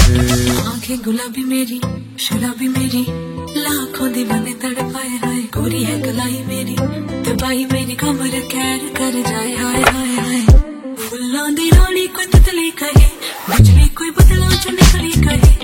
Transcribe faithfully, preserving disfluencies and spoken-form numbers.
आंखें गुलाबी मेरी शराबी मेरी लाखों दीवाने तड़पाए हाय गोरी है कलाई मेरी दबाई मेरी कमर कैर कर जाए हाय हाय हाय फुल्लां दी रानी कोई तितली कहे बिजली कोई बदला च निकली कहे